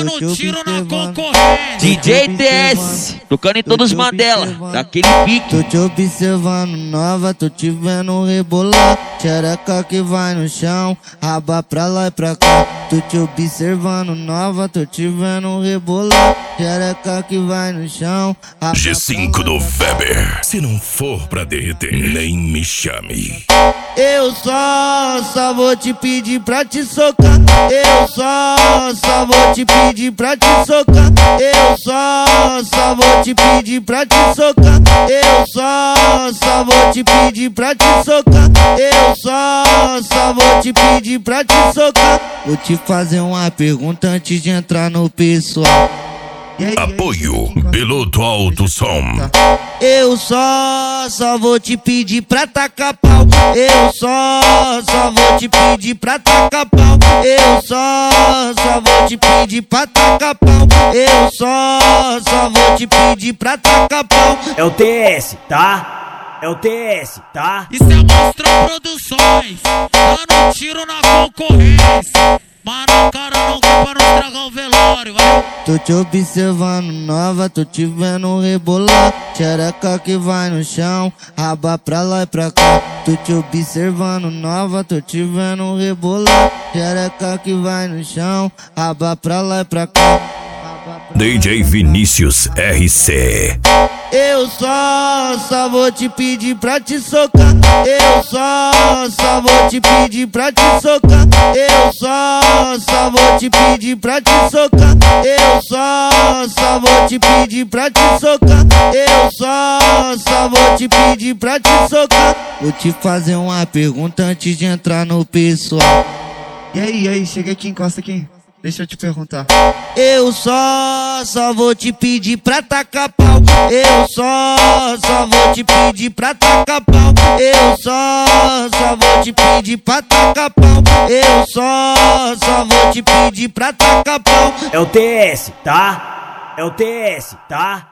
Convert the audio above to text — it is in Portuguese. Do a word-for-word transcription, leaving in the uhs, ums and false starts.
dando tiro na concorrência. D J T S, tocando em todos os Mandela, daquele pique. Tô te observando nova, tô te vendo rebolar. Xereca que vai no chão, raba pra lá e pra cá. Tô te observando nova, tô te vendo rebolar. Xereca que vai no chão, raba G cinco do Weber. Se não for pra derreter, nem me chame. Eu só, só vou te pedir pra te socar. Eu só, só vou te pedir pra te socar. Eu só, só vou te pedir pra te socar. Eu só, só vou te pedir pra te socar. Eu só, só vou te pedir pra te socar. Vou te fazer uma pergunta antes de entrar no pessoal. Apoio Piloto Alto Som. Eu só, só vou te pedir pra tacar pau. Eu só, só vou te pedir pra tacar pau. Eu só, só vou te pedir pra tacar pau. Eu só, só vou te pedir pra tacar pau. É o T S, tá? É o T S, tá? Isso é Monstrão Produções, dando tiro na concorrência. Mano, cara, não quer pra não estragar o velório, vai. Tô te observando nova, tô te vendo rebolar. Xereca que vai no chão, raba pra lá e pra cá. Tô te observando nova, tô te vendo rebolar. Xereca que vai no chão, raba pra lá e pra cá. D J Vinícius R C. Eu só, só vou te pedir pra te socar. Eu só, só vou te pedir pra te socar. Eu só, só vou te pedir pra te socar. Eu só, só vou te pedir pra te socar. Eu só, só vou te pedir pra te socar. Vou te fazer uma pergunta antes de entrar no pessoal. E aí, e aí, chega aqui, encosta aqui. Deixa eu te perguntar. Eu só, só vou te pedir pra tacar pau. Eu só, só vou te pedir pra tacar pau. Eu só, só vou te pedir pra tacar pau. Eu só, só vou te pedir pra tacar pau. É o T S, tá? É o T S, tá?